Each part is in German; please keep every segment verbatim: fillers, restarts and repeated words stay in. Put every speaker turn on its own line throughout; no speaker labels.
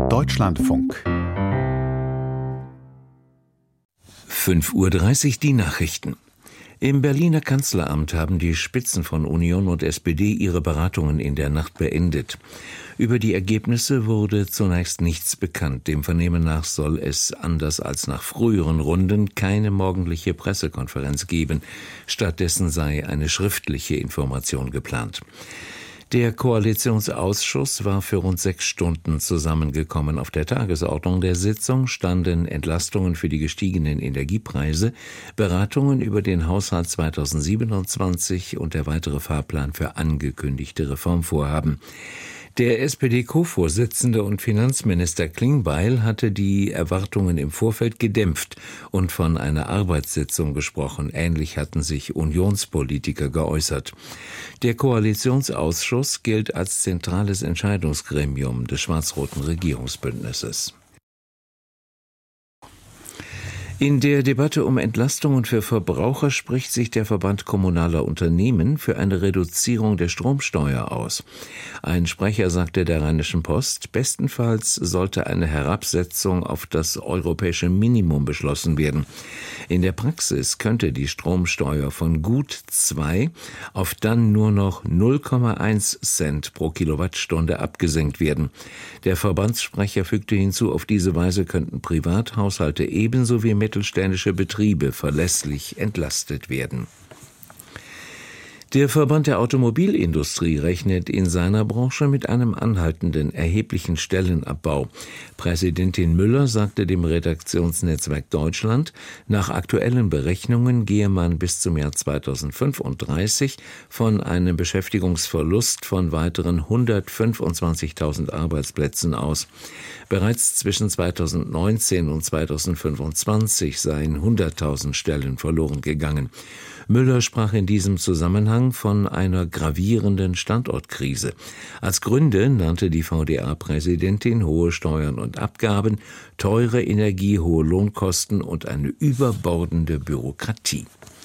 Deutschlandfunk.
fünf Uhr dreißig die Nachrichten. Im Berliner Kanzleramt haben die Spitzen von Union und S P D ihre Beratungen in der Nacht beendet. Über die Ergebnisse wurde zunächst nichts bekannt. Dem Vernehmen nach soll es, anders als nach früheren Runden, keine morgendliche Pressekonferenz geben. Stattdessen sei eine schriftliche Information geplant. Der Koalitionsausschuss war für rund sechs Stunden zusammengekommen. Auf der Tagesordnung der Sitzung standen Entlastungen für die gestiegenen Energiepreise, Beratungen über den Haushalt zweitausendsiebenundzwanzig und der weitere Fahrplan für angekündigte Reformvorhaben. Der S P D-Co-Vorsitzende und Finanzminister Klingbeil hatte die Erwartungen im Vorfeld gedämpft und von einer Arbeitssitzung gesprochen. Ähnlich hatten sich Unionspolitiker geäußert. Der Koalitionsausschuss gilt als zentrales Entscheidungsgremium des schwarz-roten Regierungsbündnisses. In der Debatte um Entlastungen für Verbraucher spricht sich der Verband kommunaler Unternehmen für eine Reduzierung der Stromsteuer aus. Ein Sprecher sagte der Rheinischen Post, bestenfalls sollte eine Herabsetzung auf das europäische Minimum beschlossen werden. In der Praxis könnte die Stromsteuer von gut zwei auf dann nur noch null Komma eins Cent pro Kilowattstunde abgesenkt werden. Der Verbandssprecher fügte hinzu, auf diese Weise könnten Privathaushalte ebenso wie mittelständische Betriebe verlässlich entlastet werden. Der Verband der Automobilindustrie rechnet in seiner Branche mit einem anhaltenden, erheblichen Stellenabbau. Präsidentin Müller sagte dem Redaktionsnetzwerk Deutschland, nach aktuellen Berechnungen gehe man bis zum Jahr zweitausendfünfunddreißig von einem Beschäftigungsverlust von weiteren hundertfünfundzwanzigtausend Arbeitsplätzen aus. Bereits zwischen zweitausendneunzehn und zweitausendfünfundzwanzig seien hunderttausend Stellen verloren gegangen. Müller sprach in diesem Zusammenhang von einer gravierenden Standortkrise. Als Gründe nannte die V D A-Präsidentin hohe Steuern und Abgaben, teure Energie, hohe Lohnkosten und eine überbordende Bürokratie.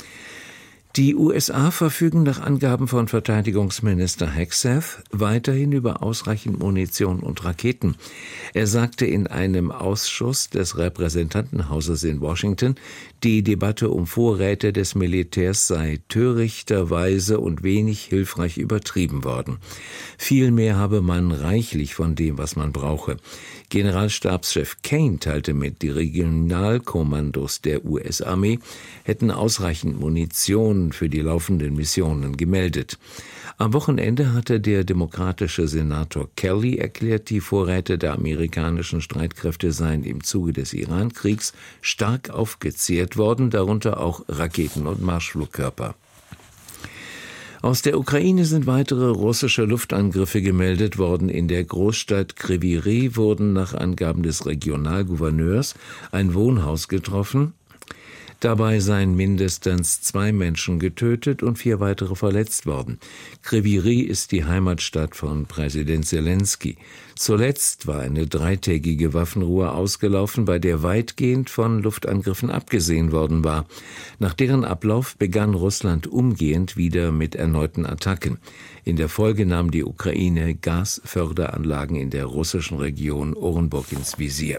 Die U S A verfügen nach Angaben von Verteidigungsminister Hegseth weiterhin über ausreichend Munition und Raketen. Er sagte in einem Ausschuss des Repräsentantenhauses in Washington, die Debatte um Vorräte des Militärs sei törichterweise und wenig hilfreich übertrieben worden. Vielmehr habe man reichlich von dem, was man brauche. Generalstabschef Kane teilte mit, die Regionalkommandos der U S-Armee hätten ausreichend Munition für die laufenden Missionen gemeldet. Am Wochenende hatte der demokratische Senator Kelly erklärt, die Vorräte der amerikanischen Streitkräfte seien im Zuge des Iran-Kriegs stark aufgezehrt worden, darunter auch Raketen und Marschflugkörper. Aus der Ukraine sind weitere russische Luftangriffe gemeldet worden. In der Großstadt Kryvyi Rih wurden nach Angaben des Regionalgouverneurs ein Wohnhaus getroffen. Dabei seien mindestens zwei Menschen getötet und vier weitere verletzt worden. Kryvyi Rih ist die Heimatstadt von Präsident Selenskyj. Zuletzt war eine dreitägige Waffenruhe ausgelaufen, bei der weitgehend von Luftangriffen abgesehen worden war. Nach deren Ablauf begann Russland umgehend wieder mit erneuten Attacken. In der Folge nahm die Ukraine Gasförderanlagen in der russischen Region Orenburg ins Visier.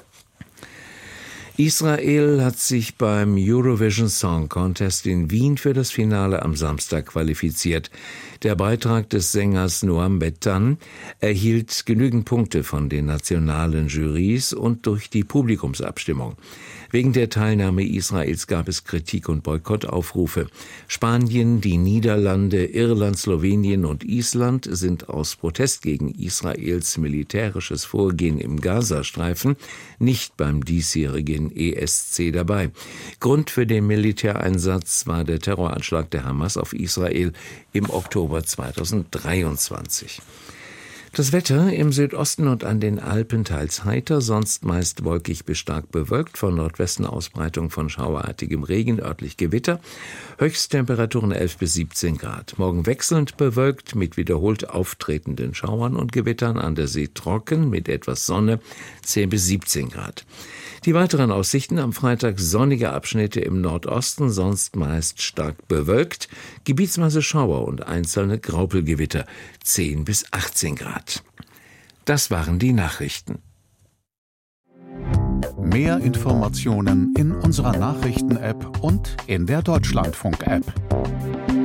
Israel hat sich beim Eurovision Song Contest in Wien für das Finale am Samstag qualifiziert. Der Beitrag des Sängers Noam Betan erhielt genügend Punkte von den nationalen Jurys und durch die Publikumsabstimmung. Wegen der Teilnahme Israels gab es Kritik und Boykottaufrufe. Spanien, die Niederlande, Irland, Slowenien und Island sind aus Protest gegen Israels militärisches Vorgehen im Gazastreifen nicht beim diesjährigen E S C dabei. Grund für den Militäreinsatz war der Terroranschlag der Hamas auf Israel im Oktober zweitausenddreiundzwanzig. Das Wetter im Südosten und an den Alpen teils heiter, sonst meist wolkig bis stark bewölkt, von Nordwesten Ausbreitung von schauerartigem Regen, örtlich Gewitter, Höchsttemperaturen elf bis siebzehn Grad. Morgen wechselnd bewölkt mit wiederholt auftretenden Schauern und Gewittern, an der See trocken mit etwas Sonne, zehn bis siebzehn Grad. Die weiteren Aussichten: am Freitag sonnige Abschnitte im Nordosten, sonst meist stark bewölkt, gebietsweise Schauer und einzelne Graupelgewitter, zehn bis achtzehn Grad. Das waren die Nachrichten.
Mehr Informationen in unserer Nachrichten-App und in der Deutschlandfunk-App.